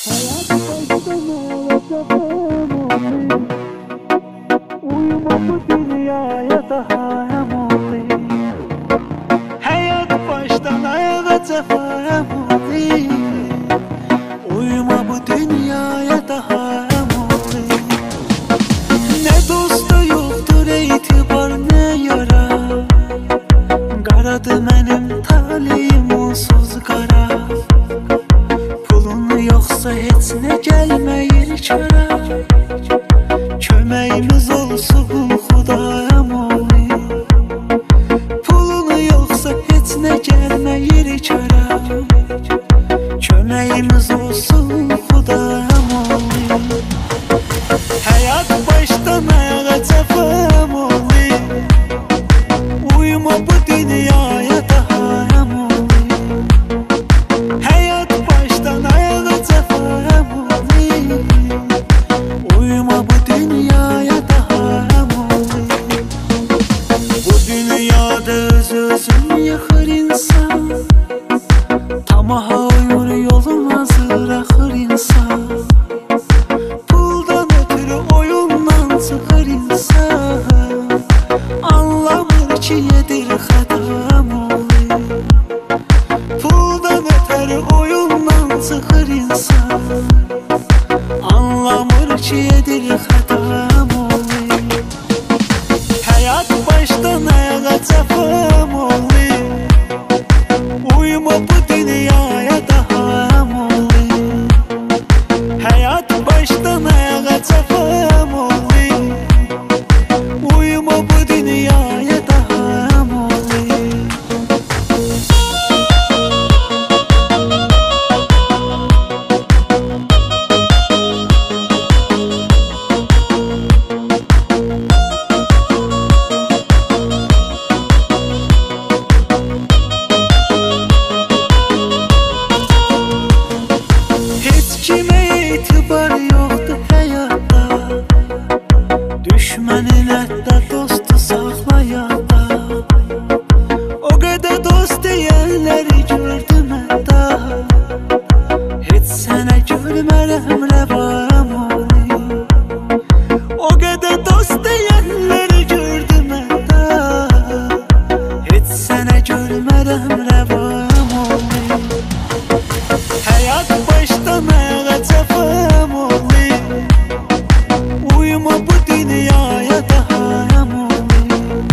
Uyuma bu dünyaya daha emoli. Hayat baştan ayağa tefemoli. Uyuma bu dünyaya daha emoli. Ne dosta yoktur etibar ne yara. Qaradı mənim taleyim onsuz qara. Pulun yoxsa heç nə gəlməyir çara. Köməyimiz olsun Xudaya moli. Pulun yoxsa heç nə gəlməyir çara. Köməyimiz olsun Xudaya moli. Həyat başdan ayağa cəfəm oli. Uyuma bu dünyaya daha emoli. Hayat baştan ayağa cəfəm oli. Uyuma bu dünyaya daha emoli. Bu dünyada öz-özün yıxır insan. Tamaha uyur yolun hazır axır insan. Puldan ötürü oyundan çıxır insan. Anlamır ki yedir xətam oli. Puldan ötürü oyundan çıxır insan. Anlamır ki yedir xətam oli. Həyat başdan ayağa cəfəm oli. Uyuma bu dünyaya daha emoli. Həyat başdan ayağa cəfəm oli. Uyuma bu dünyaya daha emoli. Heç kimə etibar yoxdur həyatda. Düşmənin hətta dostu saxlayanda. O qədər dost deyənləri gördüm hətta. Heç sənə gülmərəm rəvam oli. O qədər dost deyənləri gördüm hətta. Heç sənə gülmərəm rəvam oli. Hayat baştan ayağa cəfəm oli. Uyuma bu dünyaya daha emoli.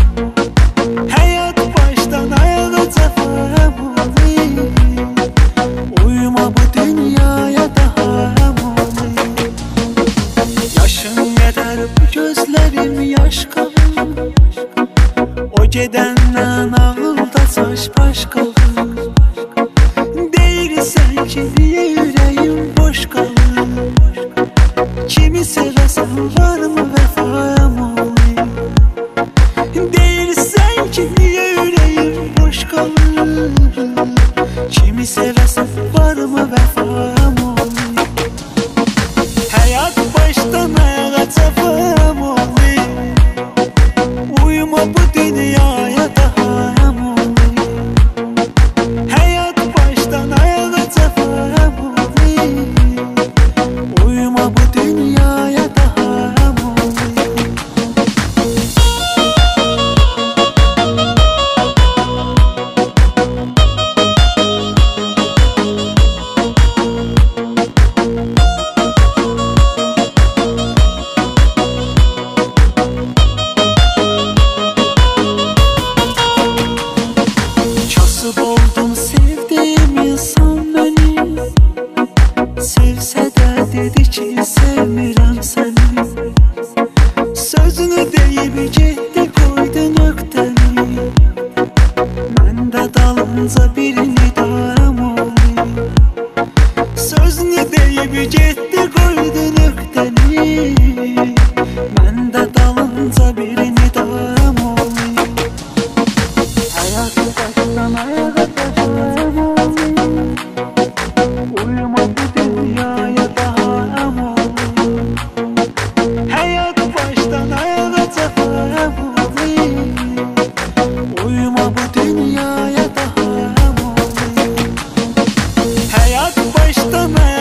Hayat baştan ayağa cəfəm oli. Uyuma bu dünyaya daha emoli. Yaşın qədər bu gözlərim yaş qalır. O gedəndən ağılda çaş baş qalır. Deyirsən ki niyə ürəyim boş qalır. Kimi sevəsən varmı vəfam oli. Deyirsən ki niyə ürəyim boş qalır. Kimi sevəsən varmı vəfam oli. Həyat başdan ayağa cəfəm oli. Uyuma bu dünyaya daha emoli. Hayat baştan ayağa cəfəm oli. Uyuma bu dünyaya daha emoli. Kasıb oldum sevdiğim insan beni. Sevsə də dedi ki sevmirəm səni. Sözünü deyib getdi qoydu nöqtəni. Mən də dalınca birini daram oli. Sözünü deyib getdi qoydu nöqtəni. Mən də dalınca birini daram oli. Hayat baştan ayağa cəfəm oli. Uyuma bu dünyaya daha emoli. Hayat baştan ayağa cəfəm oli. Uyuma bu dünyaya daha emoli. Hayat baştan ayağa